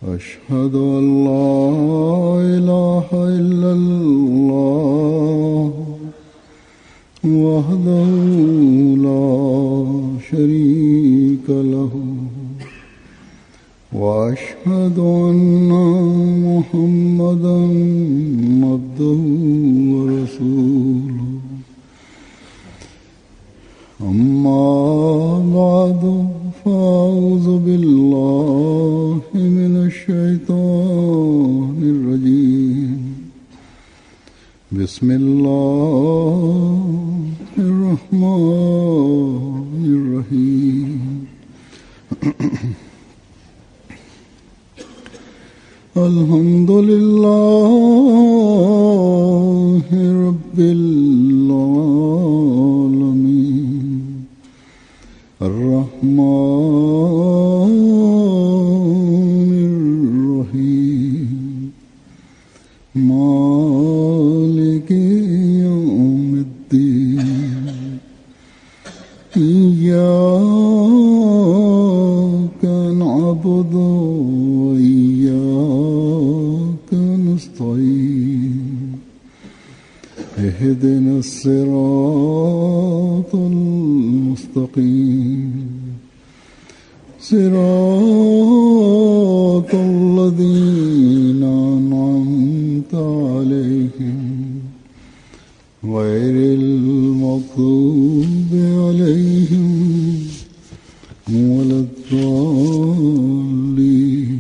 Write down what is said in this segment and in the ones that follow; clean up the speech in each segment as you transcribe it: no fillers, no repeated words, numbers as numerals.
أشهد أن لا إله إلا الله وحده لا شريك له وأشهد أن محمدا عبده ورسوله أما بعد فأعوذ بالله من الشيطان الرجيم بسم الله الرحمن الرحيم الحمد لله رب العالمين الرحمن الرحيم مالك يوم الدين إياك نعبد وإياك نستعين اهدنا الصراط المستقيم صراط الذين أنعمت عليهم غير المغضوب عليهم ولا الضالين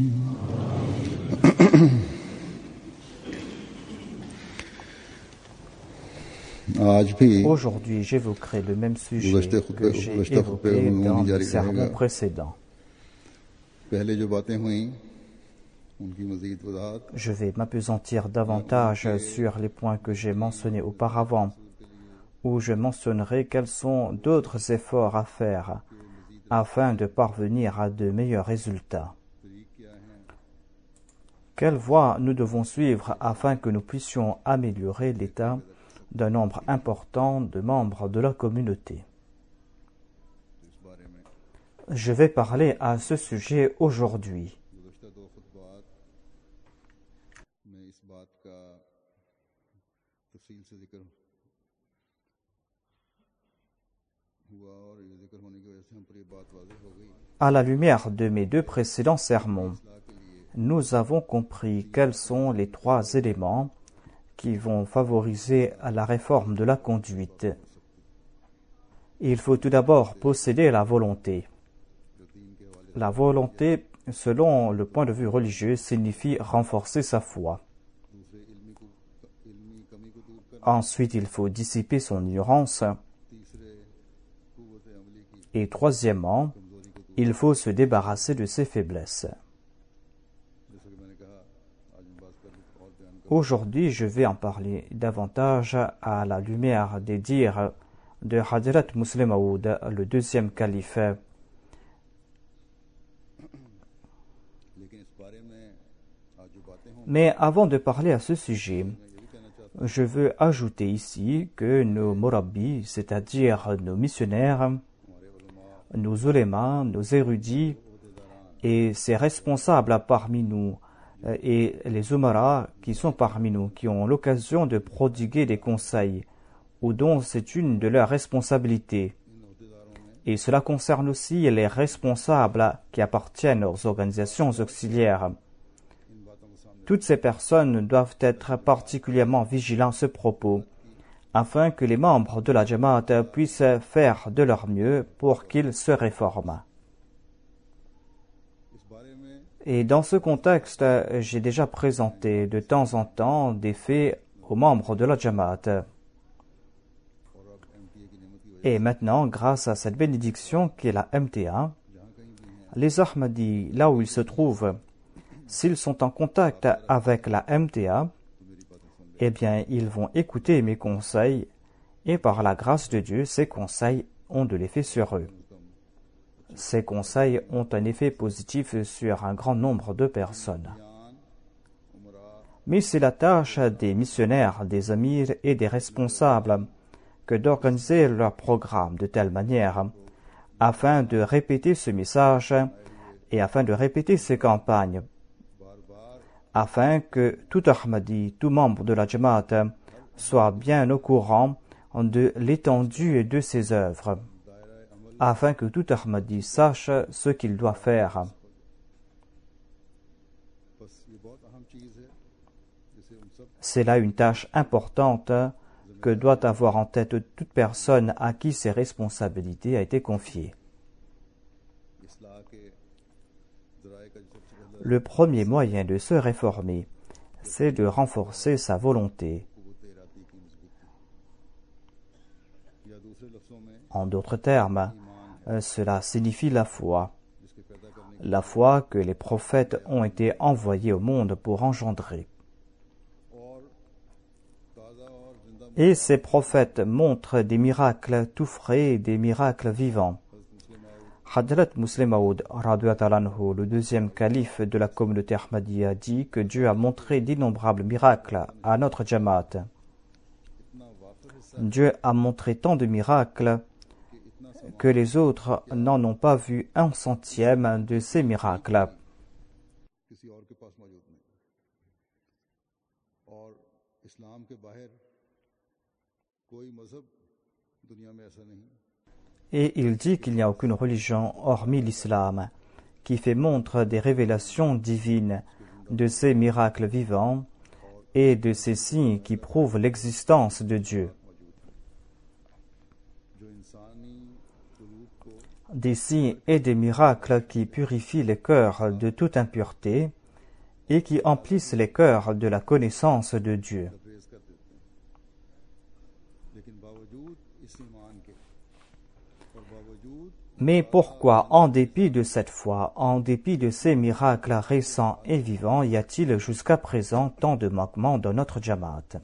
Aujourd'hui, j'évoquerai le même sujet que j'ai évoqué dans le sermon précédent. Je vais m'appesantir davantage sur les points que j'ai mentionnés auparavant, où je mentionnerai quels sont d'autres efforts à faire afin de parvenir à de meilleurs résultats. Quelle voie nous devons suivre afin que nous puissions améliorer l'état d'un nombre important de membres de la communauté. Je vais parler à ce sujet aujourd'hui. À la lumière de mes deux précédents sermons, nous avons compris quels sont les trois éléments qui vont favoriser la réforme de la conduite. Il faut tout d'abord posséder la volonté. La volonté, selon le point de vue religieux, signifie renforcer sa foi. Ensuite, il faut dissiper son ignorance. Et troisièmement, il faut se débarrasser de ses faiblesses. Aujourd'hui, je vais en parler davantage à la lumière des dires de Hadrat Musleh Maud, le deuxième calife. Mais avant de parler à ce sujet, je veux ajouter ici que nos murabbis, c'est-à-dire nos missionnaires, nos ulémas, nos érudits et ces responsables parmi nous, et les umaras qui sont parmi nous, qui ont l'occasion de prodiguer des conseils, ou dont c'est une de leurs responsabilités. Et cela concerne aussi les responsables qui appartiennent aux organisations auxiliaires. Toutes ces personnes doivent être particulièrement vigilants à ce propos, afin que les membres de la Jamaat puissent faire de leur mieux pour qu'ils se réforment. Et dans ce contexte, j'ai déjà présenté de temps en temps des faits aux membres de la Jamaat. Et maintenant, grâce à cette bénédiction qui est la MTA, les Ahmadis, là où ils se trouvent, s'ils sont en contact avec la MTA, eh bien, ils vont écouter mes conseils et par la grâce de Dieu, ces conseils ont de l'effet sur eux. Ces conseils ont un effet positif sur un grand nombre de personnes. Mais c'est la tâche des missionnaires, des amirs et des responsables que d'organiser leur programme de telle manière afin de répéter ce message et afin de répéter ces campagnes afin que tout Ahmadi, tout membre de la Jamaat, soit bien au courant de l'étendue de ses œuvres, afin que tout Ahmadi sache ce qu'il doit faire. C'est là une tâche importante que doit avoir en tête toute personne à qui ces responsabilités ont été confiées. Le premier moyen de se réformer, c'est de renforcer sa volonté. En d'autres termes, cela signifie la foi que les prophètes ont été envoyés au monde pour engendrer. Et ces prophètes montrent des miracles tout frais, des miracles vivants. Hadrat Muslim Maud, le deuxième calife de la communauté Ahmadiyya, dit que Dieu a montré d'innombrables miracles à notre Jamaat. Dieu a montré tant de miracles que les autres n'en ont pas vu un centième de ces miracles. Et il dit qu'il n'y a aucune religion hormis l'islam qui fait montre des révélations divines, de ces miracles vivants et de ces signes qui prouvent l'existence de Dieu. Des signes et des miracles qui purifient les cœurs de toute impureté et qui emplissent les cœurs de la connaissance de Dieu. Mais pourquoi, en dépit de cette foi, en dépit de ces miracles récents et vivants, y a-t-il jusqu'à présent tant de manquements dans notre Jamaat?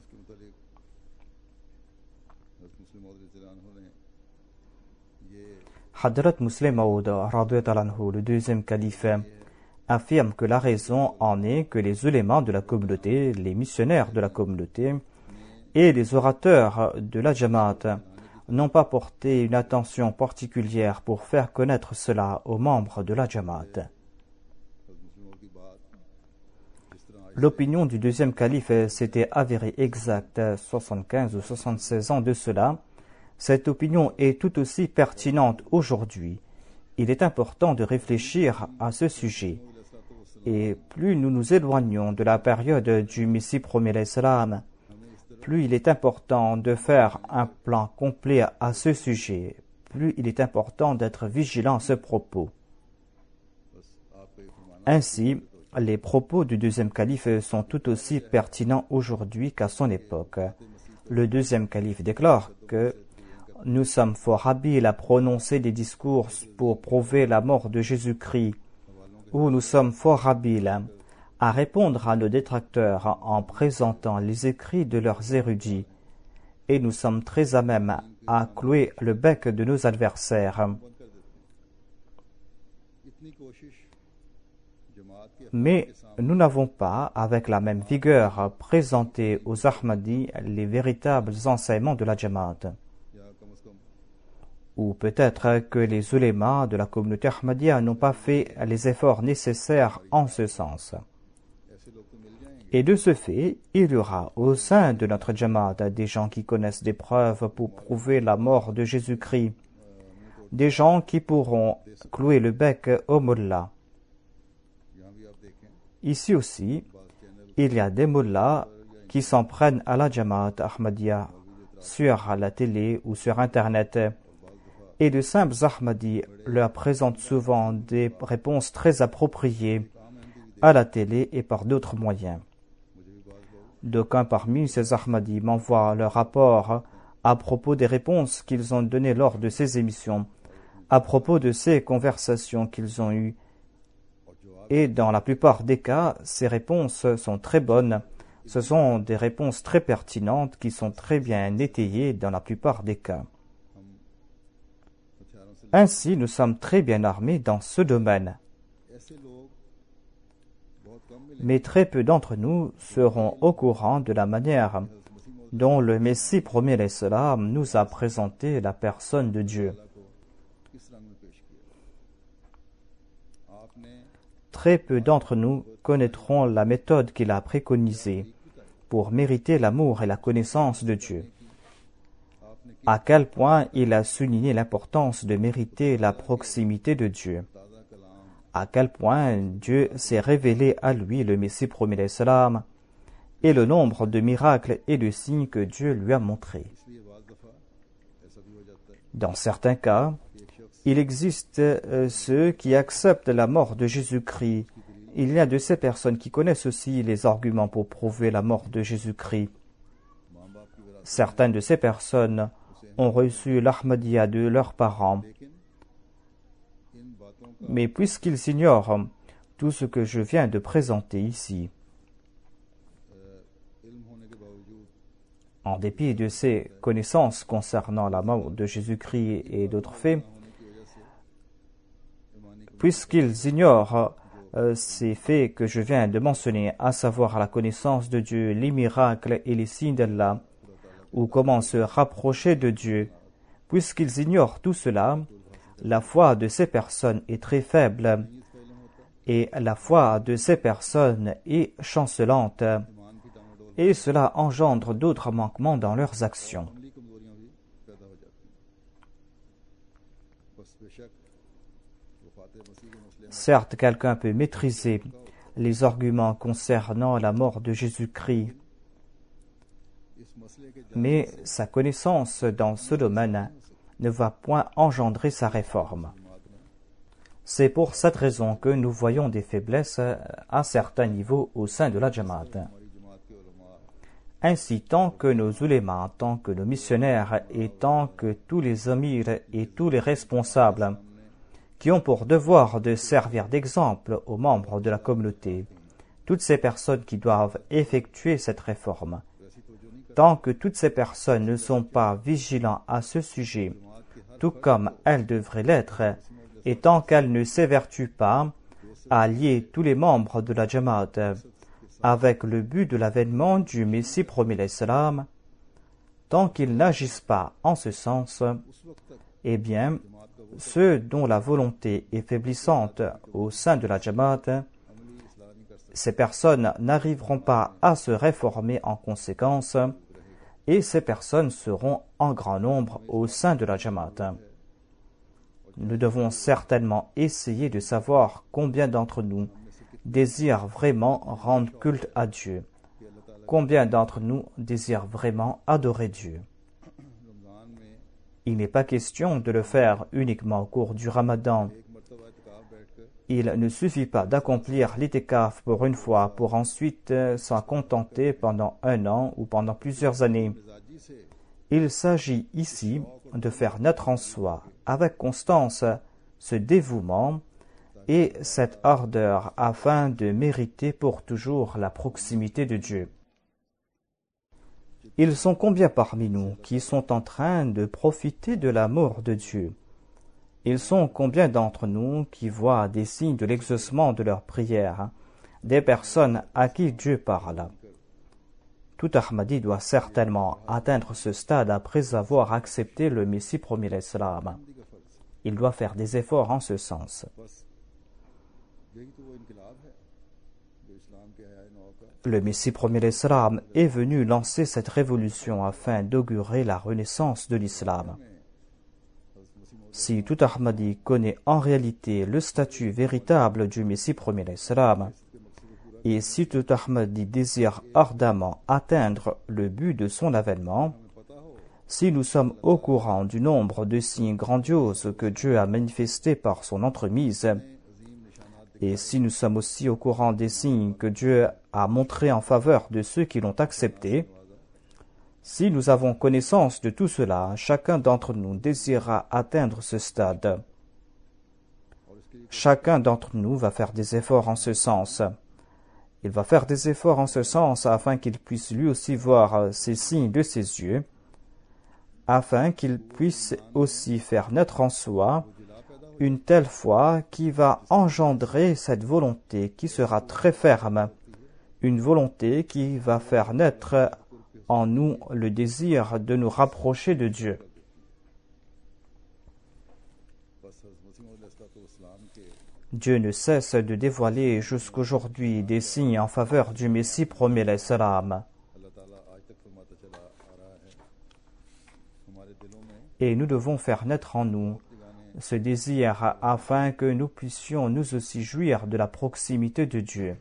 Hadrat Muslim Maud, le deuxième calife, affirme que la raison en est que les ulémas de la communauté, les missionnaires de la communauté et les orateurs de la Jamaat n'ont pas porté une attention particulière pour faire connaître cela aux membres de la Jamaat. L'opinion du deuxième calife s'était avérée exacte 75 ou 76 ans de cela. Cette opinion est tout aussi pertinente aujourd'hui. Il est important de réfléchir à ce sujet. Et plus nous nous éloignons de la période du Messie premier l'Islam, plus il est important de faire un plan complet à ce sujet, plus il est important d'être vigilant à ce propos. Ainsi, les propos du deuxième calife sont tout aussi pertinents aujourd'hui qu'à son époque. Le deuxième calife déclare que nous sommes fort habiles à prononcer des discours pour prouver la mort de Jésus-Christ, ou nous sommes fort habiles à répondre à nos détracteurs en présentant les écrits de leurs érudits, et nous sommes très à même à clouer le bec de nos adversaires. Mais nous n'avons pas, avec la même vigueur, présenté aux Ahmadis les véritables enseignements de la Jamaat. Ou peut-être que les ulémas de la communauté Ahmadiyya n'ont pas fait les efforts nécessaires en ce sens. Et de ce fait, il y aura au sein de notre Jamaat des gens qui connaissent des preuves pour prouver la mort de Jésus-Christ, des gens qui pourront clouer le bec au mullah. Ici aussi, il y a des mullahs qui s'en prennent à la Jamaat Ahmadiyya sur la télé ou sur Internet, et de simples Ahmadis leur présentent souvent des réponses très appropriées à la télé et par d'autres moyens. D'aucuns parmi ces Ahmadis m'envoient leur rapport à propos des réponses qu'ils ont données lors de ces émissions, à propos de ces conversations qu'ils ont eues. Et dans la plupart des cas, ces réponses sont très bonnes. Ce sont des réponses très pertinentes qui sont très bien étayées dans la plupart des cas. Ainsi, nous sommes très bien armés dans ce domaine. Mais très peu d'entre nous seront au courant de la manière dont le Messie premier l'Islam nous a présenté la personne de Dieu. très peu d'entre nous connaîtront la méthode qu'il a préconisée pour mériter l'amour et la connaissance de Dieu. À quel point il a souligné l'importance de mériter la proximité de Dieu. À quel point Dieu s'est révélé à lui, le Messie promis l'Islam, et le nombre de miracles et de signes que Dieu lui a montrés. Dans certains cas, il existe ceux qui acceptent la mort de Jésus-Christ. Il y a de ces personnes qui connaissent aussi les arguments pour prouver la mort de Jésus-Christ. Certaines de ces personnes ont reçu l'Ahmadiyya de leurs parents. Mais puisqu'ils ignorent tout ce que je viens de présenter ici, en dépit de ces connaissances concernant la mort de Jésus-Christ et d'autres faits, puisqu'ils ignorent ces faits que je viens de mentionner, à savoir la connaissance de Dieu, les miracles et les signes d'Allah, ou comment se rapprocher de Dieu, puisqu'ils ignorent tout cela, la foi de ces personnes est très faible et la foi de ces personnes est chancelante et cela engendre d'autres manquements dans leurs actions. Certes, quelqu'un peut maîtriser les arguments concernant la mort de Jésus-Christ, mais sa connaissance dans ce domaine ne va point engendrer sa réforme. C'est pour cette raison que nous voyons des faiblesses à certains niveaux au sein de la Jamaat. Ainsi, tant que nos ulémas, tant que nos missionnaires et tant que tous les amirs et tous les responsables qui ont pour devoir de servir d'exemple aux membres de la communauté, toutes ces personnes qui doivent effectuer cette réforme, tant que toutes ces personnes ne sont pas vigilants à ce sujet, tout comme elles devraient l'être, et tant qu'elles ne s'évertuent pas à lier tous les membres de la Jamaat avec le but de l'avènement du Messie promis l'Islam, tant qu'ils n'agissent pas en ce sens, eh bien, ceux dont la volonté est faiblissante au sein de la Jamaat, ces personnes n'arriveront pas à se réformer en conséquence, et ces personnes seront en grand nombre au sein de la Jamaat. Nous devons certainement essayer de savoir combien d'entre nous désirent vraiment rendre culte à Dieu, combien d'entre nous désirent vraiment adorer Dieu. Il n'est pas question de le faire uniquement au cours du Ramadan. Il ne suffit pas d'accomplir l'itikaf pour une fois pour ensuite s'en contenter pendant un an ou pendant plusieurs années. Il s'agit ici de faire naître en soi, avec constance, ce dévouement et cette ardeur afin de mériter pour toujours la proximité de Dieu. Ils sont combien parmi nous qui sont en train de profiter de l'amour de Dieu? Ils sont combien d'entre nous qui voient des signes de l'exaucement de leurs prières, des personnes à qui Dieu parle? Tout Ahmadi doit certainement atteindre ce stade après avoir accepté le Messie promis l'Islam. Il doit faire des efforts en ce sens. Le Messie promis l'Islam est venu lancer cette révolution afin d'augurer la renaissance de l'Islam. Si tout Ahmadi connaît en réalité le statut véritable du Messie promis l'Islam, et si tout Ahmadi désire ardemment atteindre le but de son avènement, si nous sommes au courant du nombre de signes grandioses que Dieu a manifestés par son entremise, et si nous sommes aussi au courant des signes que Dieu a montrés en faveur de ceux qui l'ont accepté, si nous avons connaissance de tout cela, chacun d'entre nous désirera atteindre ce stade. Chacun d'entre nous va faire des efforts en ce sens. Il va faire des efforts en ce sens afin qu'il puisse lui aussi voir ces signes de ses yeux, afin qu'il puisse aussi faire naître en soi une telle foi qui va engendrer cette volonté qui sera très ferme, une volonté qui va faire naître en nous le désir de nous rapprocher de Dieu. Dieu ne cesse de dévoiler jusqu'aujourd'hui des signes en faveur du Messie promis alayhi salam. Et nous devons faire naître en nous ce désir afin que nous puissions nous aussi jouir de la proximité de Dieu.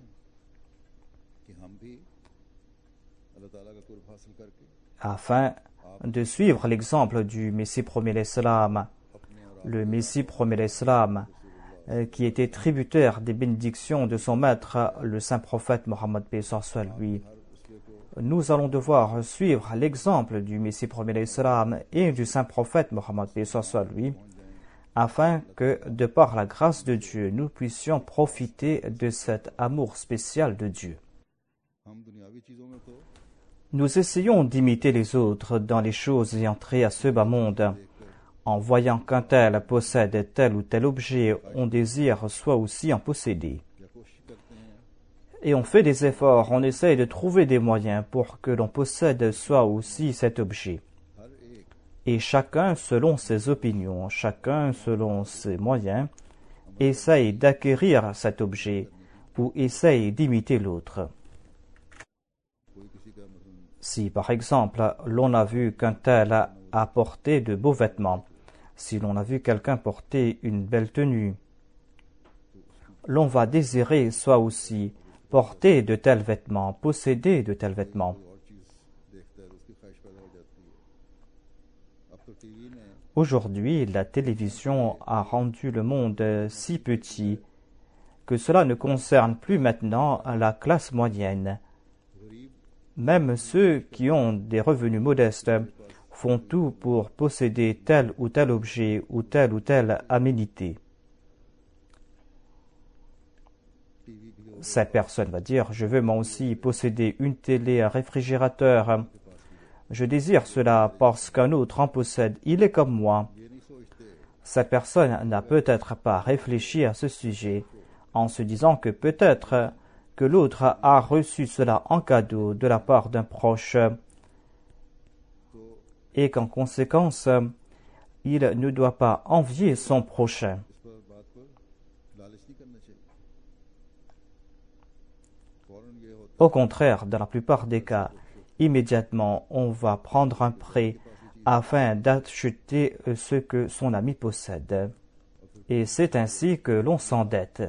Afin de suivre l'exemple du Messie promis alayhi salam, le Messie promis alayhi salam, qui était tributaire des bénédictions de son maître, le saint prophète Mohammed paix soit lui. Nous allons devoir suivre l'exemple du Messie promis alayhi salam et du saint prophète Mohammed paix soit lui, afin que, de par la grâce de Dieu, nous puissions profiter de cet amour spécial de Dieu. Nous essayons d'imiter les autres dans les choses ayant trait à ce bas monde. En voyant qu'un tel possède tel ou tel objet, on désire soi aussi en posséder. Et on fait des efforts, on essaye de trouver des moyens pour que l'on possède soi aussi cet objet. Et chacun selon ses opinions, chacun selon ses moyens, essaye d'acquérir cet objet ou essaye d'imiter l'autre. Si par exemple l'on a vu qu'un tel a porté de beaux vêtements, si l'on a vu quelqu'un porter une belle tenue, l'on va désirer soi aussi porter de tels vêtements, posséder de tels vêtements. Aujourd'hui, la télévision a rendu le monde si petit que cela ne concerne plus maintenant la classe moyenne. Même ceux qui ont des revenus modestes font tout pour posséder tel ou tel objet ou telle aménité. Cette personne va dire, je veux moi aussi posséder une télé, un réfrigérateur. Je désire cela parce qu'un autre en possède, il est comme moi. Cette personne n'a peut-être pas réfléchi à ce sujet en se disant que peut-être que l'autre a reçu cela en cadeau de la part d'un proche et qu'en conséquence, il ne doit pas envier son prochain. Au contraire, dans la plupart des cas, immédiatement, on va prendre un prêt afin d'acheter ce que son ami possède. Et c'est ainsi que l'on s'endette.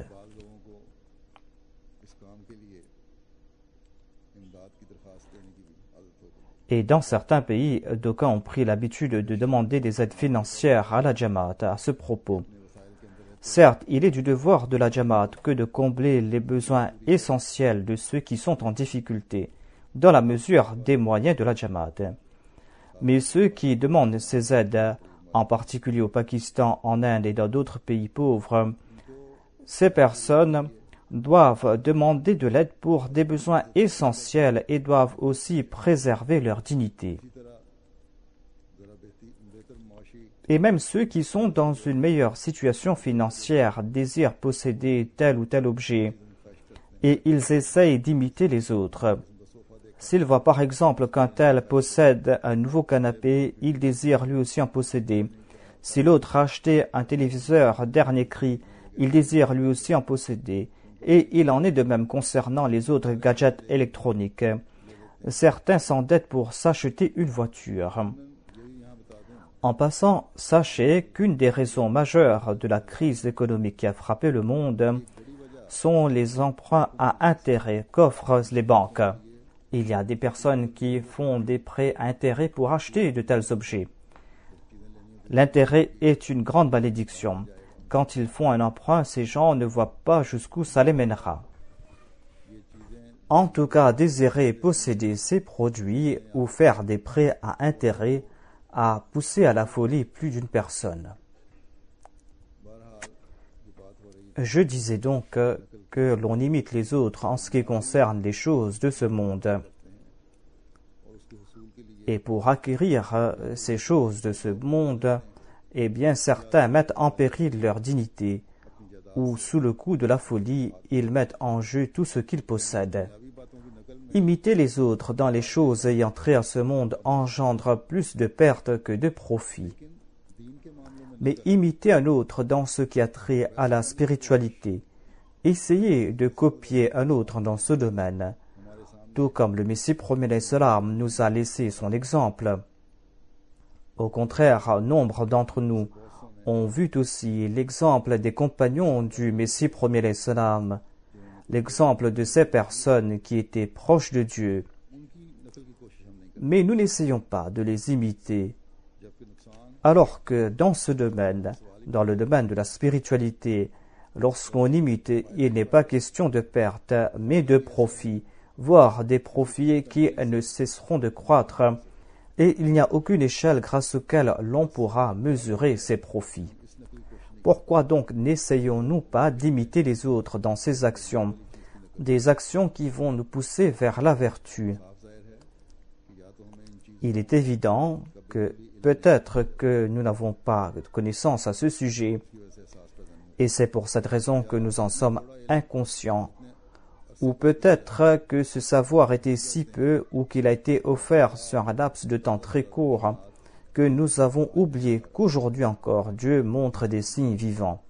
Et dans certains pays, d'aucuns ont pris l'habitude de demander des aides financières à la Jamaat à ce propos. Certes, il est du devoir de la Jamaat que de combler les besoins essentiels de ceux qui sont en difficulté, dans la mesure des moyens de la Jamaat. Mais ceux qui demandent ces aides, en particulier au Pakistan, en Inde et dans d'autres pays pauvres, ces personnes doivent demander de l'aide pour des besoins essentiels et doivent aussi préserver leur dignité. Et même ceux qui sont dans une meilleure situation financière désirent posséder tel ou tel objet et ils essayent d'imiter les autres. S'ils voient par exemple qu'un tel possède un nouveau canapé, il désire lui aussi en posséder. Si l'autre a acheté un téléviseur dernier cri, il désire lui aussi en posséder. Et il en est de même concernant les autres gadgets électroniques. Certains s'endettent pour s'acheter une voiture. En passant, sachez qu'une des raisons majeures de la crise économique qui a frappé le monde sont les emprunts à intérêt qu'offrent les banques. Il y a des personnes qui font des prêts à intérêt pour acheter de tels objets. L'intérêt est une grande malédiction. Quand ils font un emprunt, ces gens ne voient pas jusqu'où ça les mènera. En tout cas, désirer posséder ces produits ou faire des prêts à intérêt a poussé à la folie plus d'une personne. Je disais donc que l'on imite les autres en ce qui concerne les choses de ce monde. Et pour acquérir ces choses de ce monde, eh bien certains mettent en péril leur dignité, ou sous le coup de la folie, ils mettent en jeu tout ce qu'ils possèdent. Imiter les autres dans les choses ayant trait à ce monde engendre plus de pertes que de profits. mais imitez un autre dans ce qui a trait à la spiritualité. Essayez de copier un autre dans ce domaine, tout comme le Messie premier salam nous a laissé son exemple. Au contraire, nombre d'entre nous ont vu aussi l'exemple des compagnons du Messie premier salam, l'exemple de ces personnes qui étaient proches de Dieu. Mais nous n'essayons pas de les imiter, alors que dans ce domaine, dans le domaine de la spiritualité, lorsqu'on imite, il n'est pas question de perte, mais de profit, voire des profits qui ne cesseront de croître, et il n'y a aucune échelle grâce auquel l'on pourra mesurer ces profits. Pourquoi donc n'essayons-nous pas d'imiter les autres dans ces actions, des actions qui vont nous pousser vers la vertu? Il est évident que peut-être que nous n'avons pas de connaissance à ce sujet, et c'est pour cette raison que nous en sommes inconscients, ou peut-être que ce savoir était si peu ou qu'il a été offert sur un laps de temps très court que nous avons oublié qu'aujourd'hui encore Dieu montre des signes vivants.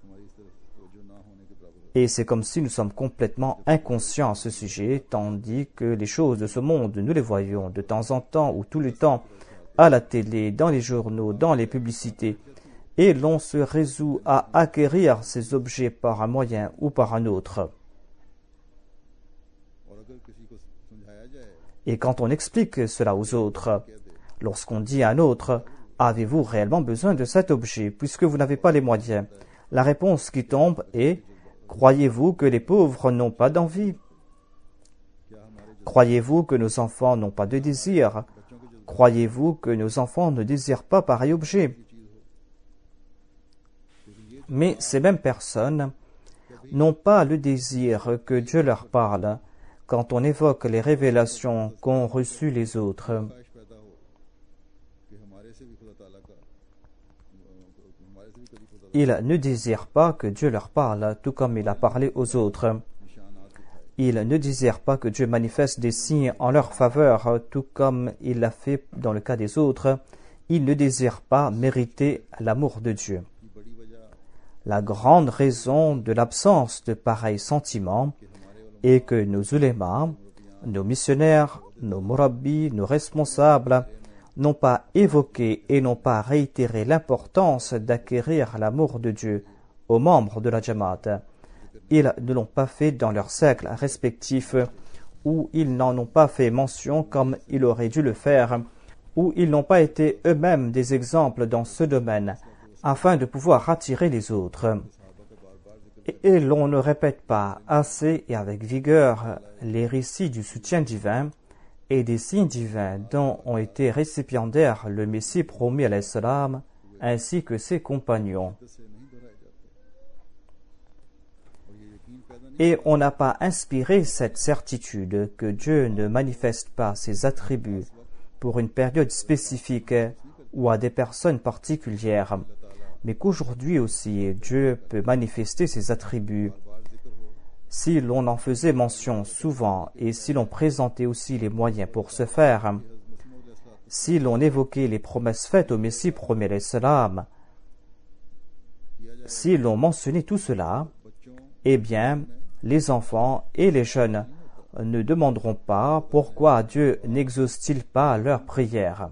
Et c'est comme si nous sommes complètement inconscients à ce sujet, tandis que les choses de ce monde, nous les voyons de temps en temps ou tout le temps, à la télé, dans les journaux, dans les publicités, et l'on se résout à acquérir ces objets par un moyen ou par un autre. Et quand on explique cela aux autres, lorsqu'on dit à un autre « Avez-vous réellement besoin de cet objet puisque vous n'avez pas les moyens ?» La réponse qui tombe est « Croyez-vous que les pauvres n'ont pas d'envie? Croyez-vous que nos enfants n'ont pas de désir? Croyez-vous que nos enfants ne désirent pas pareil objet ?» Mais ces mêmes personnes n'ont pas le désir que Dieu leur parle quand on évoque les révélations qu'ont reçues les autres. Ils ne désirent pas que Dieu leur parle, tout comme il a parlé aux autres. Ils ne désirent pas que Dieu manifeste des signes en leur faveur, tout comme il l'a fait dans le cas des autres. Ils ne désirent pas mériter l'amour de Dieu. La grande raison de l'absence de pareils sentiments est que nos ulémas, nos missionnaires, nos murabbis, nos responsables n'ont pas évoqué et n'ont pas réitéré l'importance d'acquérir l'amour de Dieu aux membres de la Jamaat. Ils ne l'ont pas fait dans leurs cercles respectifs, ou ils n'en ont pas fait mention comme ils auraient dû le faire, ou ils n'ont pas été eux-mêmes des exemples dans ce domaine, afin de pouvoir attirer les autres. Et l'on ne répète pas assez et avec vigueur les récits du soutien divin et des signes divins dont ont été récipiendaires le Messie promis alayhi salam ainsi que ses compagnons. Et on n'a pas inspiré cette certitude que Dieu ne manifeste pas ses attributs pour une période spécifique ou à des personnes particulières, mais qu'aujourd'hui aussi Dieu peut manifester ses attributs. Si l'on en faisait mention souvent et si l'on présentait aussi les moyens pour ce faire, si l'on évoquait les promesses faites au Messie premier alayhi salam, si l'on mentionnait tout cela, eh bien, les enfants et les jeunes ne demanderont pas pourquoi Dieu n'exauce-t-il pas leurs prières.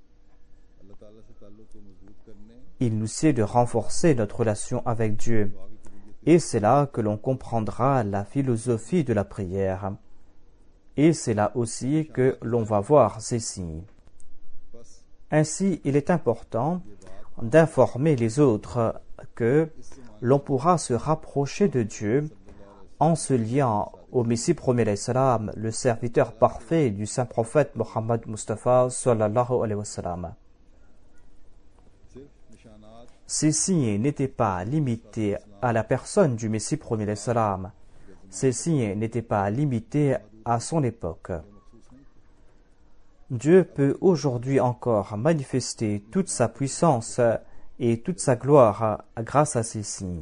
Il nous sied de renforcer notre relation avec Dieu, et c'est là que l'on comprendra la philosophie de la prière, et c'est là aussi que l'on va voir ces signes. Ainsi, il est important d'informer les autres que l'on pourra se rapprocher de Dieu en se liant au Messie premier alayhi salam, le serviteur parfait du saint prophète Mohammed Mustafa sallallahu alayhi wa sallam. Ces signes n'étaient pas limités à la personne du Messie premier alayhi salam. Ces signes n'étaient pas limités à son époque. Dieu peut aujourd'hui encore manifester toute sa puissance et toute sa gloire grâce à ces signes.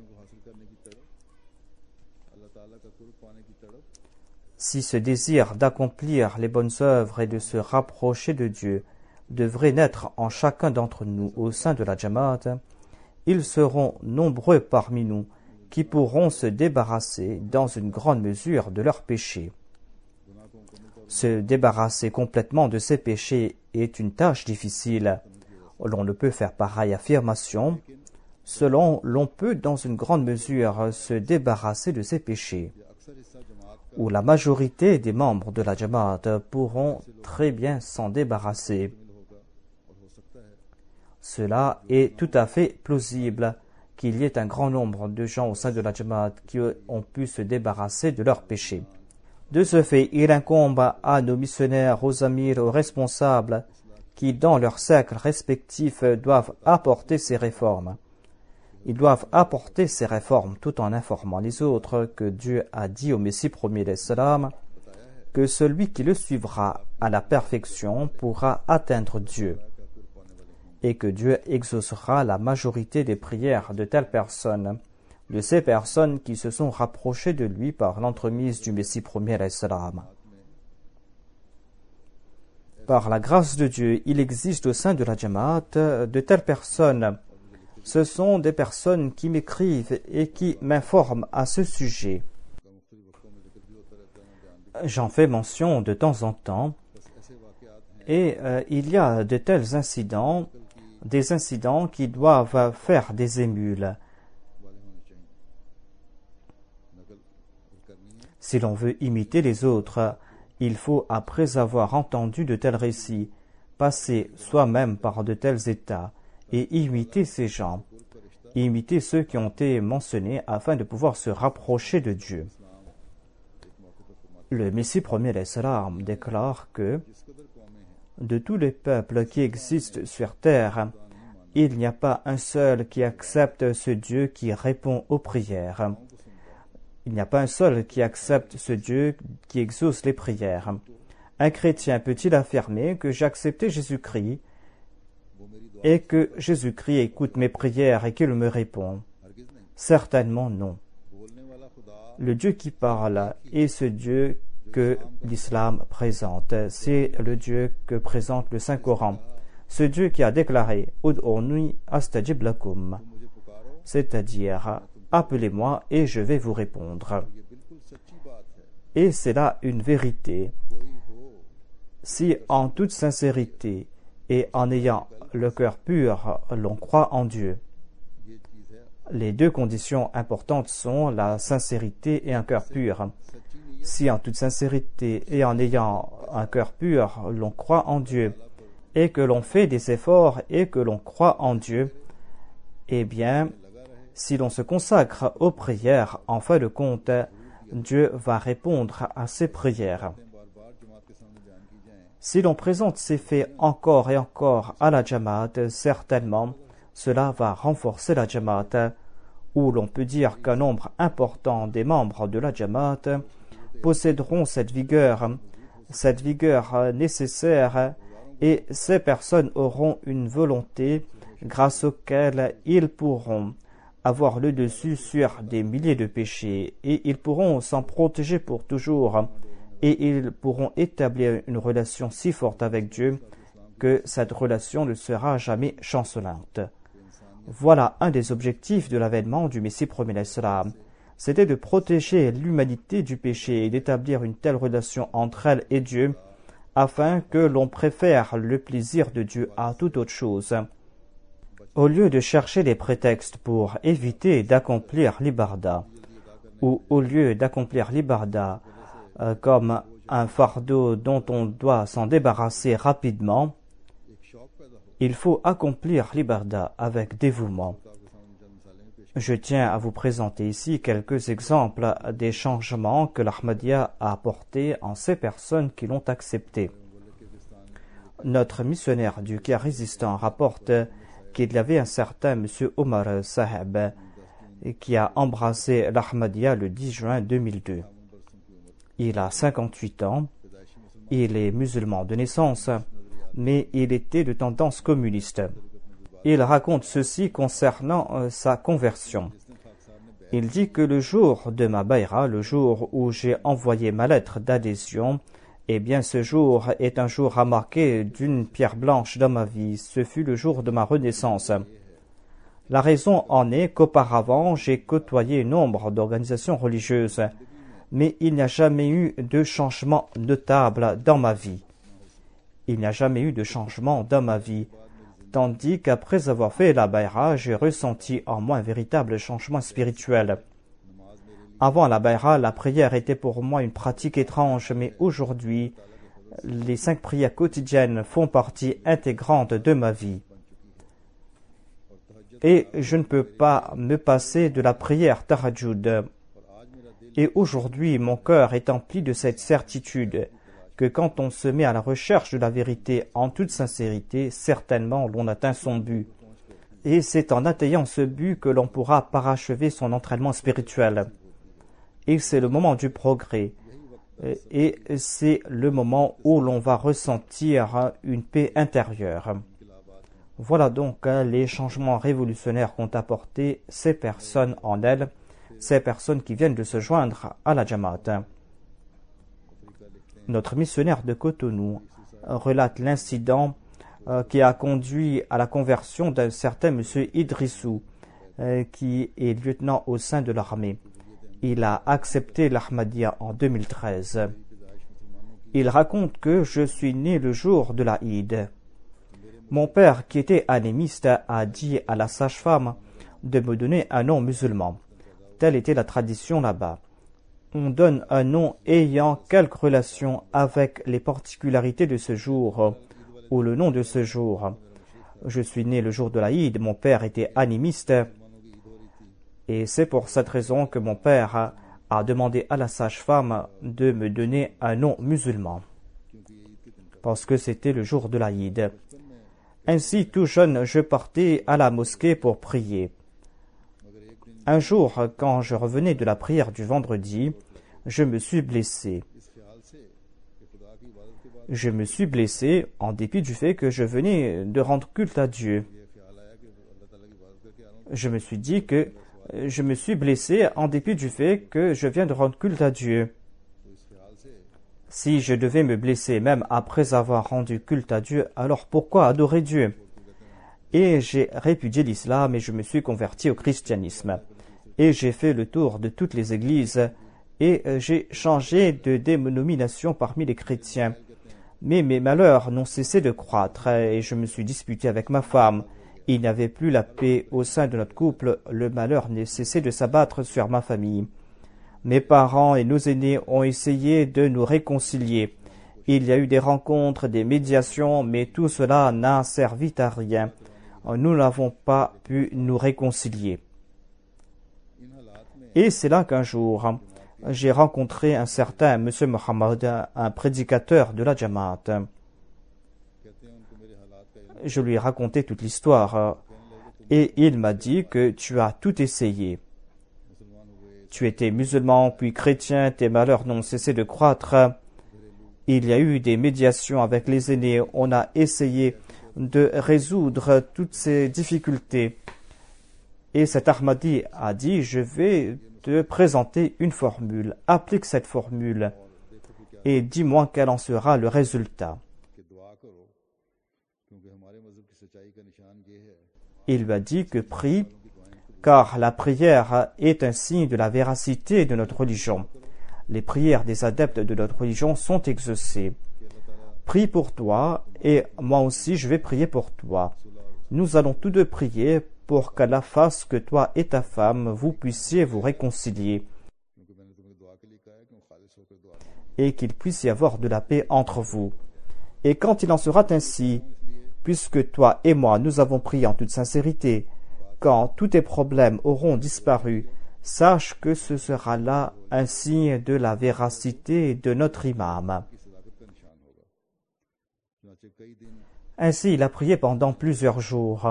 Si ce désir d'accomplir les bonnes œuvres et de se rapprocher de Dieu devrait naître en chacun d'entre nous au sein de la Jamaat, ils seront nombreux parmi nous qui pourront se débarrasser dans une grande mesure de leurs péchés. Se débarrasser complètement de ces péchés est une tâche difficile. L'on ne peut faire pareille affirmation selon l'on peut dans une grande mesure se débarrasser de ces péchés, où la majorité des membres de la Jamaat pourront très bien s'en débarrasser. Cela est tout à fait plausible qu'il y ait un grand nombre de gens au sein de la Jamaat qui ont pu se débarrasser de leurs péchés. De ce fait, il incombe à nos missionnaires, aux amirs, aux responsables, qui dans leurs cercles respectifs doivent apporter ces réformes. Ils doivent apporter ces réformes tout en informant les autres que Dieu a dit au Messie premier d'Islam que celui qui le suivra à la perfection pourra atteindre Dieu et que Dieu exaucera la majorité des prières de telles personnes, de ces personnes qui se sont rapprochées de lui par l'entremise du Messie premier d'Islam. Par la grâce de Dieu, il existe au sein de la Jamaat de telles personnes. Ce sont des personnes qui m'écrivent et qui m'informent à ce sujet. J'en fais mention de temps en temps. Et il y a de tels incidents, des incidents qui doivent faire des émules. Si l'on veut imiter les autres, il faut, après avoir entendu de tels récits, passer soi-même par de tels états et imiter ces gens, imiter ceux qui ont été mentionnés afin de pouvoir se rapprocher de Dieu. Le Messie premier d'Islam déclare que de tous les peuples qui existent sur terre, il n'y a pas un seul qui accepte ce Dieu qui répond aux prières. Il n'y a pas un seul qui accepte ce Dieu qui exauce les prières. Un chrétien peut-il affirmer que j'ai accepté Jésus-Christ et que Jésus-Christ écoute mes prières et qu'il me répond? Certainement non. Le Dieu qui parle est ce Dieu que l'islam présente. C'est le Dieu que présente le Saint-Coran. Ce Dieu qui a déclaré « Ud'uni astajib lakum », c'est-à-dire « Appelez-moi et je vais vous répondre ». Et c'est là une vérité. Si en toute sincérité et en ayant le cœur pur, l'on croit en Dieu. Les deux conditions importantes sont la sincérité et un cœur pur. Si en toute sincérité et en ayant un cœur pur, l'on croit en Dieu, et que l'on fait des efforts et que l'on croit en Dieu, eh bien, si l'on se consacre aux prières, en fin de compte, Dieu va répondre à ces prières. Si l'on présente ces faits encore et encore à la Jamaat, certainement, cela va renforcer la Jamaat, où l'on peut dire qu'un nombre important des membres de la Jamaat posséderont cette vigueur nécessaire, et ces personnes auront une volonté grâce auquel ils pourront avoir le dessus sur des milliers de péchés et ils pourront s'en protéger pour toujours et ils pourront établir une relation si forte avec Dieu que cette relation ne sera jamais chancelante. Voilà un des objectifs de l'avènement du Messie premier d'Islam. C'était de protéger l'humanité du péché et d'établir une telle relation entre elle et Dieu afin que l'on préfère le plaisir de Dieu à toute autre chose. Au lieu de chercher des prétextes pour éviter d'accomplir l'ibarda, ou au lieu d'accomplir l'ibarda comme un fardeau dont on doit s'en débarrasser rapidement, il faut accomplir l'ibarda avec dévouement. Je tiens à vous présenter ici quelques exemples des changements que l'Ahmadiyya a apportés en ces personnes qui l'ont accepté. Notre missionnaire du Kyrgyzstan rapporte qu'il y avait un certain M. Omar Saheb qui a embrassé l'Ahmadiyya le 10 juin 2002. Il a 58 ans, il est musulman de naissance, mais il était de tendance communiste. Il raconte ceci concernant sa conversion. Il dit que le jour de ma bayra, le jour où j'ai envoyé ma lettre d'adhésion, eh bien ce jour est un jour à marquer d'une pierre blanche dans ma vie. Ce fut le jour de ma renaissance. La raison en est qu'auparavant, j'ai côtoyé nombre d'organisations religieuses, mais il n'y a jamais eu de changement notable dans ma vie. Il n'y a jamais eu de changement dans ma vie, tandis qu'après avoir fait la bayra, j'ai ressenti en moi un véritable changement spirituel. Avant la bayra, la prière était pour moi une pratique étrange, mais aujourd'hui, les 5 prières quotidiennes font partie intégrante de ma vie. Et je ne peux pas me passer de la prière tahajjud. Et aujourd'hui, mon cœur est empli de cette certitude que quand on se met à la recherche de la vérité en toute sincérité, certainement l'on atteint son but. Et c'est en atteignant ce but que l'on pourra parachever son entraînement spirituel. Et c'est le moment du progrès. Et c'est le moment où l'on va ressentir une paix intérieure. Voilà donc les changements révolutionnaires qu'ont apporté ces personnes en elles, ces personnes qui viennent de se joindre à la Jamaat. Notre missionnaire de Cotonou relate l'incident qui a conduit à la conversion d'un certain monsieur Idrissou, qui est lieutenant au sein de l'armée. Il a accepté l'Ahmadiyya en 2013. Il raconte que je suis né le jour de la Eid. Mon père, qui était anémiste, a dit à la sage-femme de me donner un nom musulman. Telle était la tradition là-bas. On donne un nom ayant quelque relation avec les particularités de ce jour ou le nom de ce jour. Je suis né le jour de l'Aïd, mon père était animiste et c'est pour cette raison que mon père a demandé à la sage-femme de me donner un nom musulman parce que c'était le jour de l'Aïd. Ainsi, tout jeune, je partais à la mosquée pour prier. Un jour, quand je revenais de la prière du vendredi, je me suis blessé. Je me suis blessé en dépit du fait que je venais de rendre culte à Dieu. Je me suis dit que je me suis blessé en dépit du fait que je viens de rendre culte à Dieu. Si je devais me blesser même après avoir rendu culte à Dieu, alors pourquoi adorer Dieu? Et j'ai répudié l'islam et je me suis converti au christianisme. Et j'ai fait le tour de toutes les églises et j'ai changé de dénomination parmi les chrétiens. Mais mes malheurs n'ont cessé de croître et je me suis disputé avec ma femme. Il n'y avait plus la paix au sein de notre couple, le malheur n'a cessé de s'abattre sur ma famille. Mes parents et nos aînés ont essayé de nous réconcilier. Il y a eu des rencontres, des médiations, mais tout cela n'a servi à rien. Nous n'avons pas pu nous réconcilier. Et c'est là qu'un jour, j'ai rencontré un certain M. Mohammed, un prédicateur de la Jamaat. Je lui ai raconté toute l'histoire et il m'a dit que tu as tout essayé. Tu étais musulman, puis chrétien, tes malheurs n'ont cessé de croître. Il y a eu des médiations avec les aînés, on a essayé de résoudre toutes ces difficultés. Et cet Ahmadi a dit, je vais te présenter une formule, applique cette formule et dis-moi quel en sera le résultat. Il lui a dit que prie, car la prière est un signe de la véracité de notre religion. Les prières des adeptes de notre religion sont exaucées. Prie pour toi et moi aussi je vais prier pour toi. Nous allons tous deux prier pour qu'Allah fasse que toi et ta femme vous puissiez vous réconcilier et qu'il puisse y avoir de la paix entre vous. Et quand il en sera ainsi, puisque toi et moi nous avons prié en toute sincérité, quand tous tes problèmes auront disparu, sache que ce sera là un signe de la véracité de notre imam. Ainsi, il a prié pendant plusieurs jours.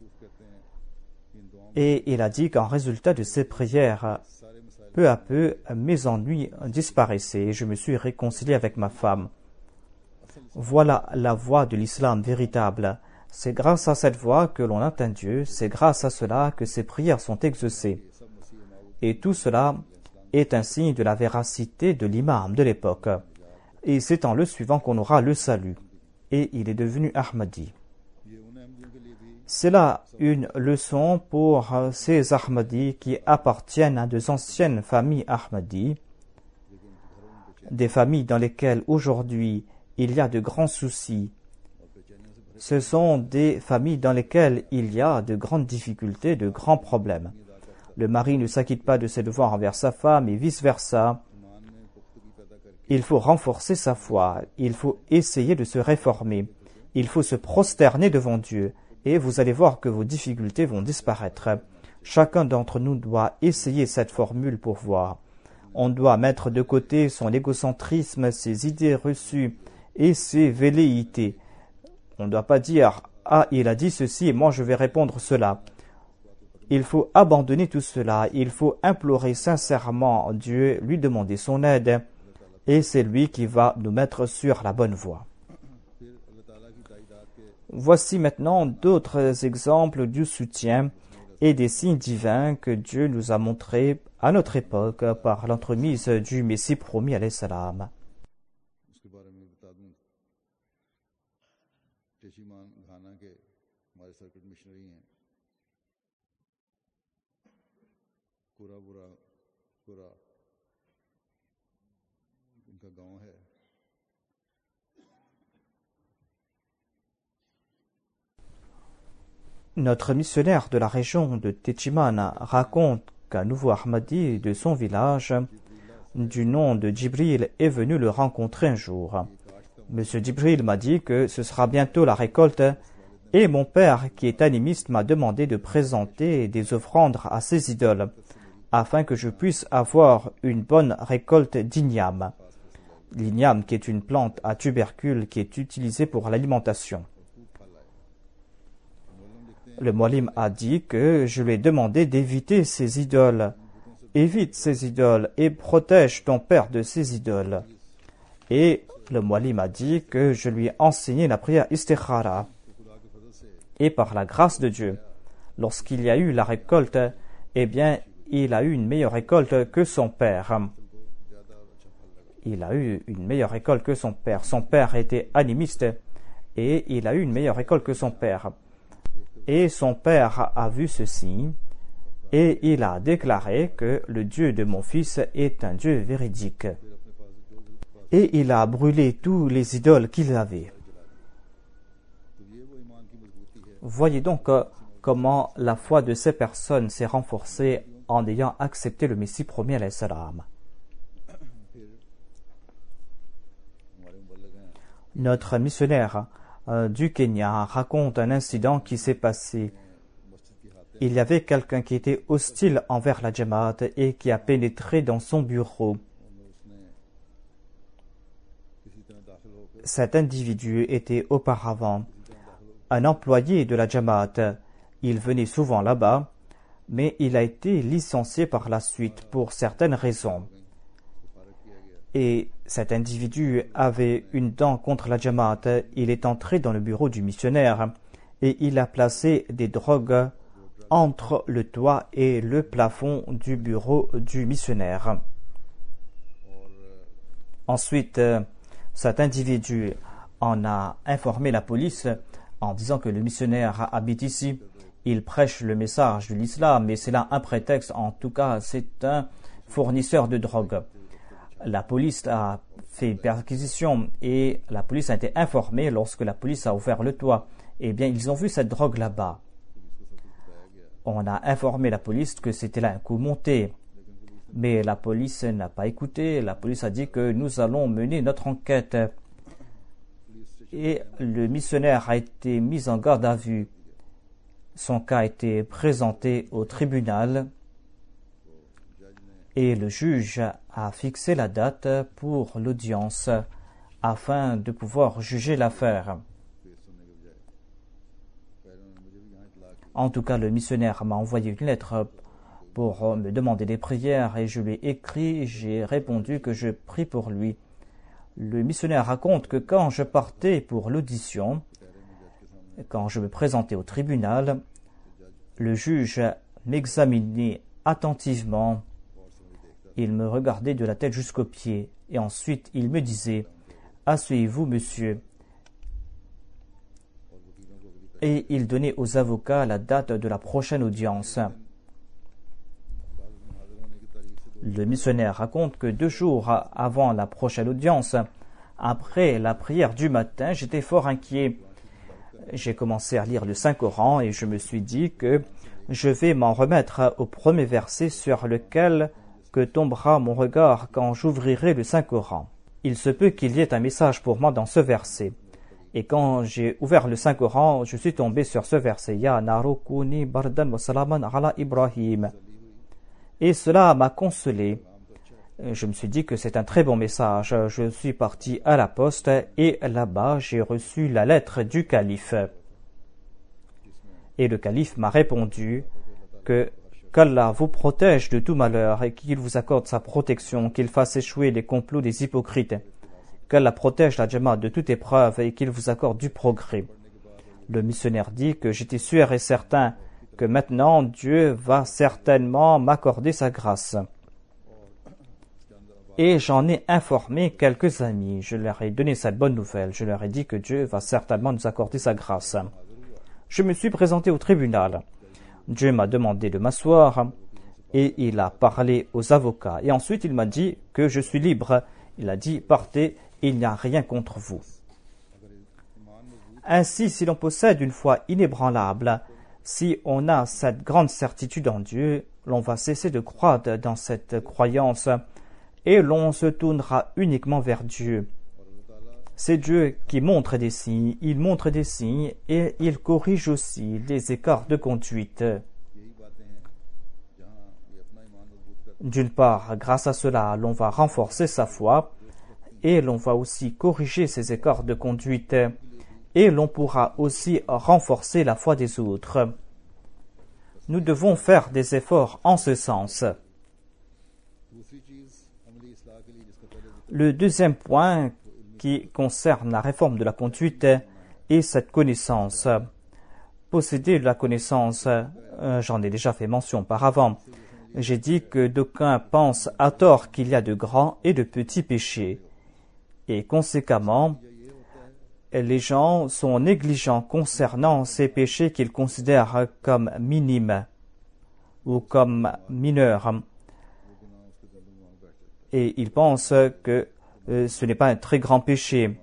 Et il a dit qu'en résultat de ces prières, peu à peu, mes ennuis disparaissaient et je me suis réconcilié avec ma femme. Voilà la voie de l'islam véritable. C'est grâce à cette voie que l'on atteint Dieu, c'est grâce à cela que ces prières sont exaucées. Et tout cela est un signe de la véracité de l'imam de l'époque. Et c'est en le suivant qu'on aura le salut. Et il est devenu Ahmadi. C'est là une leçon pour ces Ahmadis qui appartiennent à de anciennes familles Ahmadis, des familles dans lesquelles aujourd'hui il y a de grands soucis. Ce sont des familles dans lesquelles il y a de grandes difficultés, de grands problèmes. Le mari ne s'acquitte pas de ses devoirs envers sa femme et vice-versa. Il faut renforcer sa foi, il faut essayer de se réformer, il faut se prosterner devant Dieu et vous allez voir que vos difficultés vont disparaître. Chacun d'entre nous doit essayer cette formule pour voir. On doit mettre de côté son égocentrisme, ses idées reçues et ses velléités. On ne doit pas dire « Ah, il a dit ceci et moi je vais répondre cela ». Il faut abandonner tout cela, il faut implorer sincèrement Dieu, lui demander son aide et c'est lui qui va nous mettre sur la bonne voie. Voici maintenant d'autres exemples du soutien et des signes divins que Dieu nous a montrés à notre époque par l'entremise du Messie promis alayhi salam. Notre missionnaire de la région de Techiman raconte qu'un nouveau Ahmadi de son village, du nom de Djibril, est venu le rencontrer un jour. Monsieur Djibril m'a dit que ce sera bientôt la récolte et mon père, qui est animiste, m'a demandé de présenter des offrandes à ses idoles afin que je puisse avoir une bonne récolte d'igname. L'igname qui est une plante à tubercules qui est utilisée pour l'alimentation. Le Muallim a dit que je lui ai demandé d'éviter ces idoles. Évite ces idoles et protège ton père de ces idoles. Et le Muallim a dit que je lui ai enseigné la prière istikhara. Et par la grâce de Dieu, lorsqu'il y a eu la récolte, eh bien, il a eu une meilleure récolte que son père. Il a eu une meilleure récolte que son père. Son père était animiste et il a eu une meilleure récolte que son père. Et son père a vu ceci et il a déclaré que le Dieu de mon fils est un Dieu véridique. Et il a brûlé tous les idoles qu'il avait. Voyez donc comment la foi de ces personnes s'est renforcée en ayant accepté le Messie promis alayhi salam. Notre missionnaire du Kenya raconte un incident qui s'est passé. Il y avait quelqu'un qui était hostile envers la Jamaat et qui a pénétré dans son bureau. Cet individu était auparavant un employé de la Jamaat. Il venait souvent là-bas, mais il a été licencié par la suite pour certaines raisons. Et cet individu avait une dent contre la Jamaat. Il est entré dans le bureau du missionnaire et il a placé des drogues entre le toit et le plafond du bureau du missionnaire. Ensuite, cet individu en a informé la police en disant que le missionnaire habite ici. Il prêche le message de l'islam, mais c'est là un prétexte. En tout cas, c'est un fournisseur de drogue. La police a fait une perquisition et la police a été informée lorsque la police a ouvert le toit. Eh bien, ils ont vu cette drogue là-bas. On a informé la police que c'était là un coup monté. Mais la police n'a pas écouté. La police a dit que nous allons mener notre enquête. Et le missionnaire a été mis en garde à vue. Son cas a été présenté au tribunal. Et le juge a fixé la date pour l'audience afin de pouvoir juger l'affaire. En tout cas, le missionnaire m'a envoyé une lettre pour me demander des prières et je lui ai écrit, j'ai répondu que je prie pour lui. Le missionnaire raconte que quand je partais pour l'audition, quand je me présentais au tribunal, le juge m'examinait attentivement. Il me regardait de la tête jusqu'aux pieds et ensuite il me disait « Asseyez-vous, monsieur ». et il donnait aux avocats la date de la prochaine audience. Le missionnaire raconte que 2 jours avant la prochaine audience, après la prière du matin, j'étais fort inquiet. J'ai commencé à lire le Saint-Coran et je me suis dit que je vais m'en remettre au premier verset sur lequel que tombera mon regard quand j'ouvrirai le Saint-Coran. Il se peut qu'il y ait un message pour moi dans ce verset. Et quand j'ai ouvert le Saint-Coran, je suis tombé sur ce verset. Ya naru kuni bardan wa salaman ala Ibrahim. Et cela m'a consolé. Je me suis dit que c'est un très bon message. Je suis parti à la poste et là-bas j'ai reçu la lettre du calife. Et le calife m'a répondu que qu'Allah vous protège de tout malheur et qu'il vous accorde sa protection, qu'il fasse échouer les complots des hypocrites, qu'Allah protège la Jamaat de toute épreuve et qu'il vous accorde du progrès. Le missionnaire dit que j'étais sûr et certain que maintenant Dieu va certainement m'accorder sa grâce. Et j'en ai informé quelques amis. Je leur ai donné cette bonne nouvelle. Je leur ai dit que Dieu va certainement nous accorder sa grâce. Je me suis présenté au tribunal. Dieu m'a demandé de m'asseoir et il a parlé aux avocats. Et ensuite, il m'a dit que je suis libre. Il a dit, partez, il n'y a rien contre vous. Ainsi, si l'on possède une foi inébranlable, si on a cette grande certitude en Dieu, l'on va cesser de croire dans cette croyance et l'on se tournera uniquement vers Dieu. C'est Dieu qui montre des signes, il montre des signes et il corrige aussi les écarts de conduite. D'une part, grâce à cela, l'on va renforcer sa foi et l'on va aussi corriger ces écarts de conduite et l'on pourra aussi renforcer la foi des autres. Nous devons faire des efforts en ce sens. Le deuxième point qui concerne la réforme de la conduite est cette connaissance. Posséder de la connaissance, j'en ai déjà fait mention auparavant. J'ai dit que d'aucuns pensent à tort qu'il y a de grands et de petits péchés. Et conséquemment, les gens sont négligents concernant ces péchés qu'ils considèrent comme minimes ou comme mineurs. Et ils pensent que ce n'est pas un très grand péché.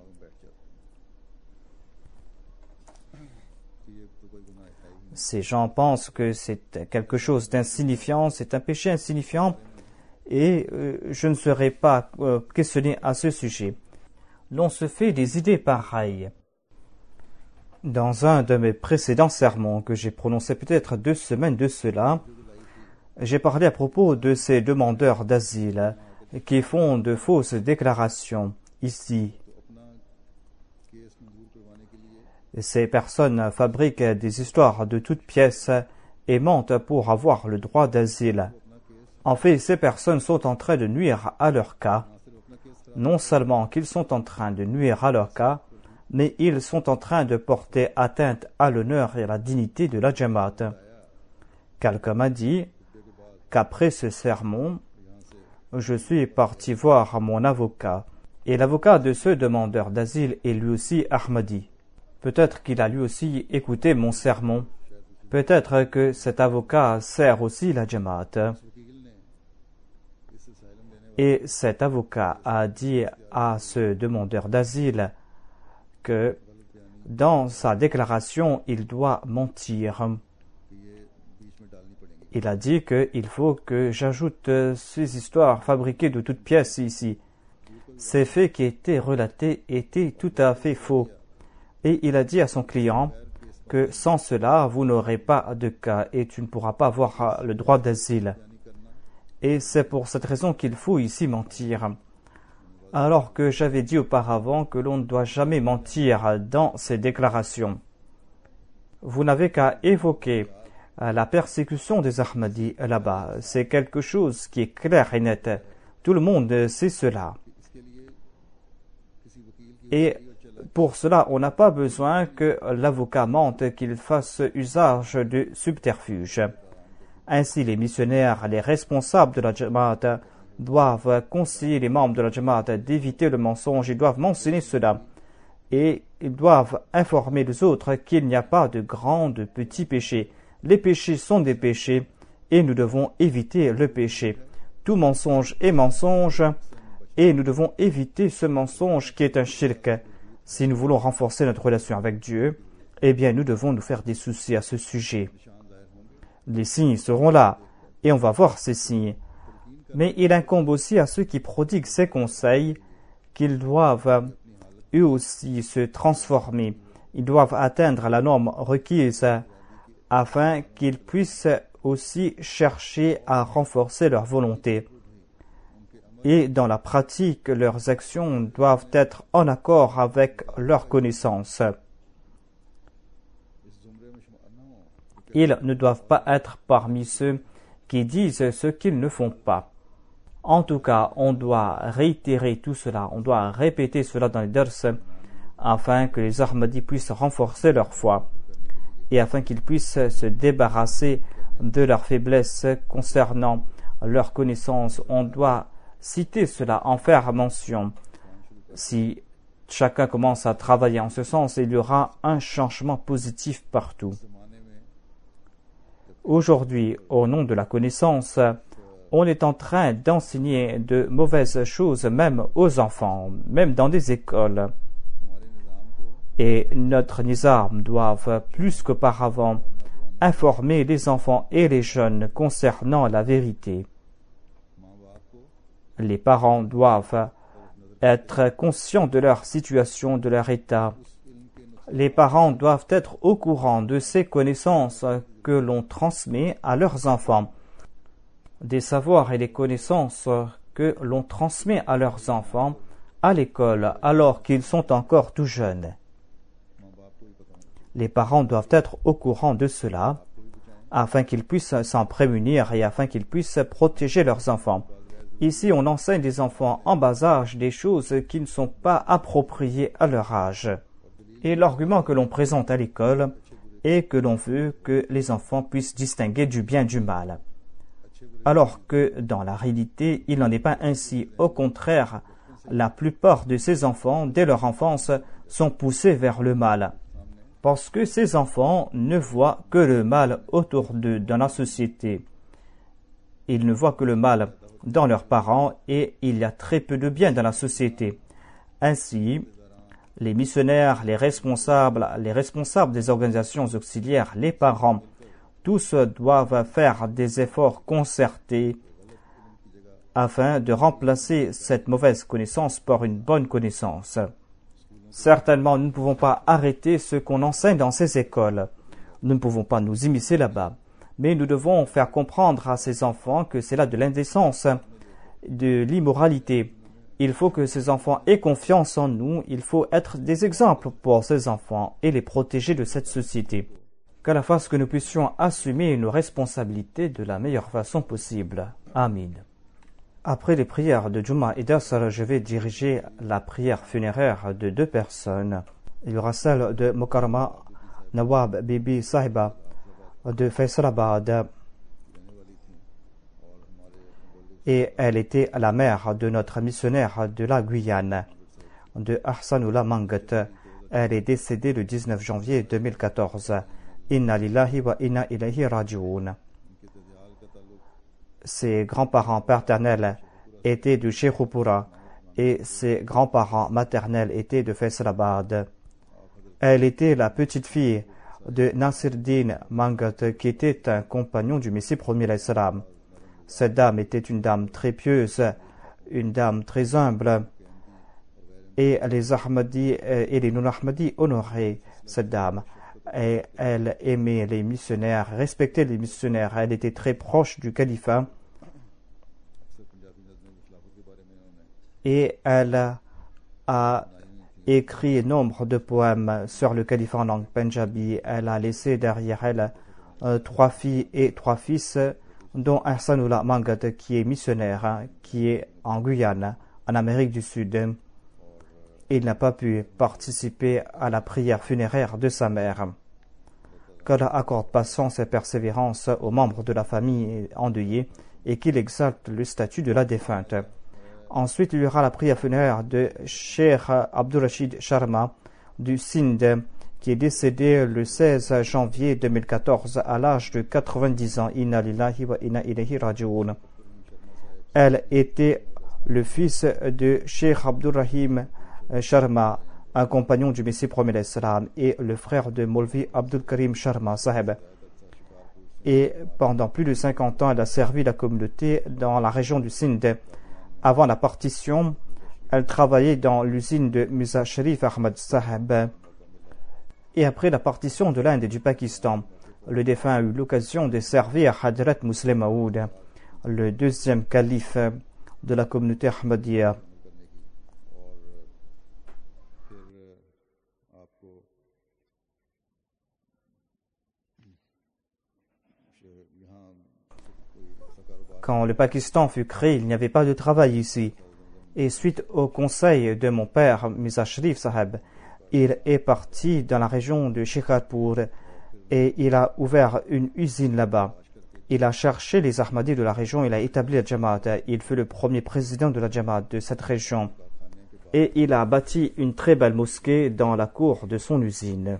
Ces gens pensent que c'est quelque chose d'insignifiant, c'est un péché insignifiant, et je ne serai pas questionné à ce sujet. L'on se fait des idées pareilles. Dans un de mes précédents sermons que j'ai prononcé peut-être 2 semaines de cela, j'ai parlé à propos de ces demandeurs d'asile qui font de fausses déclarations ici. Ces personnes fabriquent des histoires de toutes pièces et mentent pour avoir le droit d'asile. En fait, ces personnes sont en train de nuire à leur cas. Non seulement qu'ils sont en train de nuire à leur cas, mais ils sont en train de porter atteinte à l'honneur et à la dignité de la Jamaat. Quelqu'un m'a dit qu'après ce sermon, je suis parti voir mon avocat. Et l'avocat de ce demandeur d'asile est lui aussi Ahmadi. Peut-être qu'il a lui aussi écouté mon sermon. Peut-être que cet avocat sert aussi la Jamaat. Et cet avocat a dit à ce demandeur d'asile que dans sa déclaration, il doit mentir. Il a dit qu'il faut que j'ajoute ces histoires fabriquées de toutes pièces ici. Ces faits qui étaient relatés étaient tout à fait faux. Et il a dit à son client que sans cela, vous n'aurez pas de cas et tu ne pourras pas avoir le droit d'asile. Et c'est pour cette raison qu'il faut ici mentir. Alors que j'avais dit auparavant que l'on ne doit jamais mentir dans ses déclarations. Vous n'avez qu'à évoquer la persécution des Ahmadis là-bas. C'est quelque chose qui est clair et net. Tout le monde sait cela. Et pour cela, on n'a pas besoin que l'avocat mente, qu'il fasse usage de subterfuge. Ainsi, les missionnaires, les responsables de la Jamaat doivent conseiller les membres de la Jamaat d'éviter le mensonge. Ils doivent mentionner cela. et ils doivent informer les autres qu'il n'y a pas de grands, de petits péchés. Les péchés sont des péchés et nous devons éviter le péché. Tout mensonge est mensonge et nous devons éviter ce mensonge qui est un shirk. Si nous voulons renforcer notre relation avec Dieu, eh bien nous devons nous faire des soucis à ce sujet. Les signes seront là et on va voir ces signes. Mais il incombe aussi à ceux qui prodiguent ces conseils qu'ils doivent eux aussi se transformer. Ils doivent atteindre la norme requise afin qu'ils puissent aussi chercher à renforcer leur volonté. Et dans la pratique, leurs actions doivent être en accord avec leurs connaissances. Ils ne doivent pas être parmi ceux qui disent ce qu'ils ne font pas. En tout cas, on doit réitérer tout cela, on doit répéter cela dans les dars afin que les Ahmadis puissent renforcer leur foi et afin qu'ils puissent se débarrasser de leurs faiblesses concernant leurs connaissances. On doit citer cela, en faire mention. Si chacun commence à travailler en ce sens, il y aura un changement positif partout. Aujourd'hui, au nom de la connaissance, on est en train d'enseigner de mauvaises choses même aux enfants, même dans des écoles. Et notre nizam doit plus qu'auparavant informer les enfants et les jeunes concernant la vérité. Les parents doivent être conscients de leur situation, de leur état. Les parents doivent être au courant de ces connaissances que l'on transmet à leurs enfants, des savoirs et des connaissances que l'on transmet à leurs enfants à l'école alors qu'ils sont encore tout jeunes. Les parents doivent être au courant de cela afin qu'ils puissent s'en prémunir et afin qu'ils puissent protéger leurs enfants. Ici, on enseigne des enfants en bas âge des choses qui ne sont pas appropriées à leur âge. Et l'argument que l'on présente à l'école est que l'on veut que les enfants puissent distinguer du bien du mal. Alors que dans la réalité, il n'en est pas ainsi. Au contraire, la plupart de ces enfants, dès leur enfance, sont poussés vers le mal. Parce que ces enfants ne voient que le mal autour d'eux dans la société. Ils ne voient que le mal dans leurs parents et il y a très peu de bien dans la société. Ainsi, les missionnaires, les responsables des organisations auxiliaires, les parents, tous doivent faire des efforts concertés afin de remplacer cette mauvaise connaissance par une bonne connaissance. Certainement, nous ne pouvons pas arrêter ce qu'on enseigne dans ces écoles. Nous ne pouvons pas nous immiscer là-bas. Mais nous devons faire comprendre à ces enfants que c'est là de l'indécence, de l'immoralité. Il faut que ces enfants aient confiance en nous. Il faut être des exemples pour ces enfants et les protéger de cette société. Qu'Allah fasse que nous puissions assumer nos responsabilités de la meilleure façon possible. Amin. Après les prières de Juma et d'Asr, je vais diriger la prière funéraire de 2 personnes. Il y aura celle de Mukarrama Nawab Bibi Sahiba de Faisalabad. Et elle était la mère de notre missionnaire de la Guyane, de Ahsanullah Mangat. Elle est décédée le 19 janvier 2014. Inna lillahi wa inna ilayhi raji'un. Ses grands-parents paternels étaient de Sheikhupura et ses grands-parents maternels étaient de Faisalabad. Elle était la petite fille de Nasiruddin Mangat qui était un compagnon du Messie premier l'Islam. Cette dame était une dame très pieuse, une dame très humble et les Ahmadis et les non-Ahmadis honoraient cette dame. Et elle aimait les missionnaires, respectait les missionnaires. Elle était très proche du califat et elle a écrit nombre de poèmes sur le califat en langue punjabi. Elle a laissé derrière elle 3 filles et 3 fils, dont Ahsanullah Mangat qui est missionnaire, qui est en Guyane, en Amérique du Sud. Il n'a pas pu participer à la prière funéraire de sa mère. Qu'Allah accorde patience et persévérance aux membres de la famille endeuillée et qu'il exalte le statut de la défunte. Ensuite, il y aura la prière funéraire de Cheikh Abdul Rashid Sharma du Sindh, qui est décédée le 16 janvier 2014 à l'âge de 90 ans. Inna lillahi wa inna ilayhi raji'un. Elle était le fils de Cheikh Abdurrahim Sharma, un compagnon du Messie promet l'Islam, et le frère de Molvi Abdul Karim Sharma Saheb. Et pendant plus de 50 ans, elle a servi la communauté dans la région du Sindh. Avant la partition, elle travaillait dans l'usine de Mirza Sharif Ahmad Saheb. Et après la partition de l'Inde et du Pakistan, le défunt a eu l'occasion de servir Hadrat Muslim Maud, le deuxième calife de la communauté Ahmadiyya. Quand le Pakistan fut créé, il n'y avait pas de travail ici. Et suite au conseil de mon père, Mirza Sharif Saheb, il est parti dans la région de Shikarpur et il a ouvert une usine là-bas. Il a cherché les Ahmadis de la région, il a établi la Jamaat. Il fut le premier président de la Jamaat de cette région. Et il a bâti une très belle mosquée dans la cour de son usine.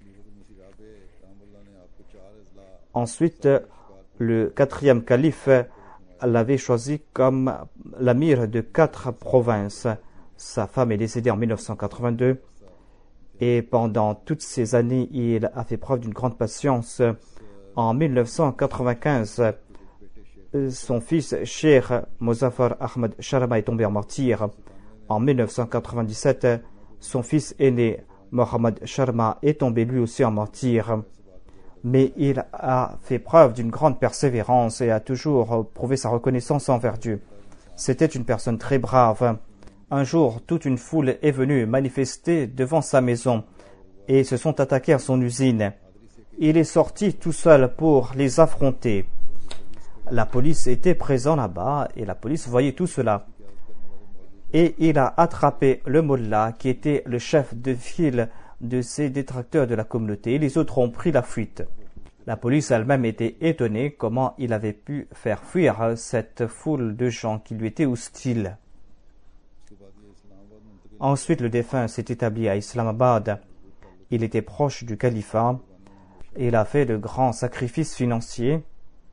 Ensuite, le quatrième calife l'avait choisi comme l'amir de 4 provinces. Sa femme est décédée en 1982 et pendant toutes ces années, il a fait preuve d'une grande patience. En 1995, son fils Cheikh Muzaffar Ahmad Sharma est tombé en martyr. En 1997, son fils aîné Mohammad Sharma est tombé lui aussi en martyr. Mais il a fait preuve d'une grande persévérance et a toujours prouvé sa reconnaissance envers Dieu. C'était une personne très brave. Un jour, toute une foule est venue manifester devant sa maison et se sont attaqués à son usine. Il est sorti tout seul pour les affronter. La police était présente là-bas et la police voyait tout cela. Et il a attrapé le mollah qui était le chef de file de ces détracteurs de la communauté et les autres ont pris la fuite. La police elle-même était étonnée comment il avait pu faire fuir cette foule de gens qui lui étaient hostiles. Ensuite, le défunt s'est établi à Islamabad. Il était proche du califat. Il a fait de grands sacrifices financiers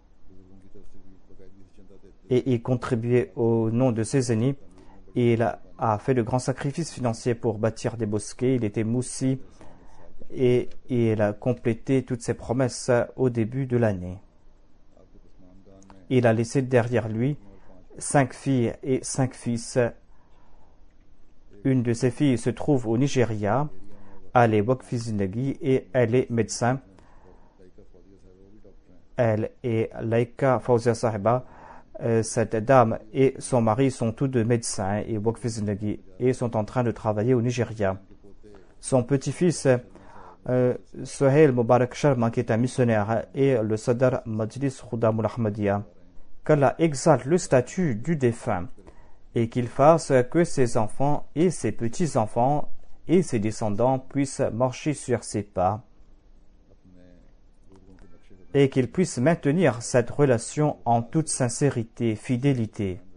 et il contribuait au nom de ses ennemis. Il a fait de grands sacrifices financiers pour bâtir des mosquées. Il était moussi et il a complété toutes ses promesses au début de l'année. Il a laissé derrière lui 5 filles et 5 fils. Une de ses filles se trouve au Nigeria. Elle est Waqfi Zindagi et elle est médecin. Elle est Laika Fawzia Sahiba. Cette dame et son mari sont tous deux médecins et Waqfi Zindagi et sont en train de travailler au Nigeria. Son petit-fils, Sohail Mubarak Sharma, qui est un missionnaire, et le Sadr Majlis Khudamul Ahmadiyya. Qu'Allah exalte le statut du défunt et qu'il fasse que ses enfants et ses petits-enfants et ses descendants puissent marcher sur ses pas et qu'ils puissent maintenir cette relation en toute sincérité et fidélité.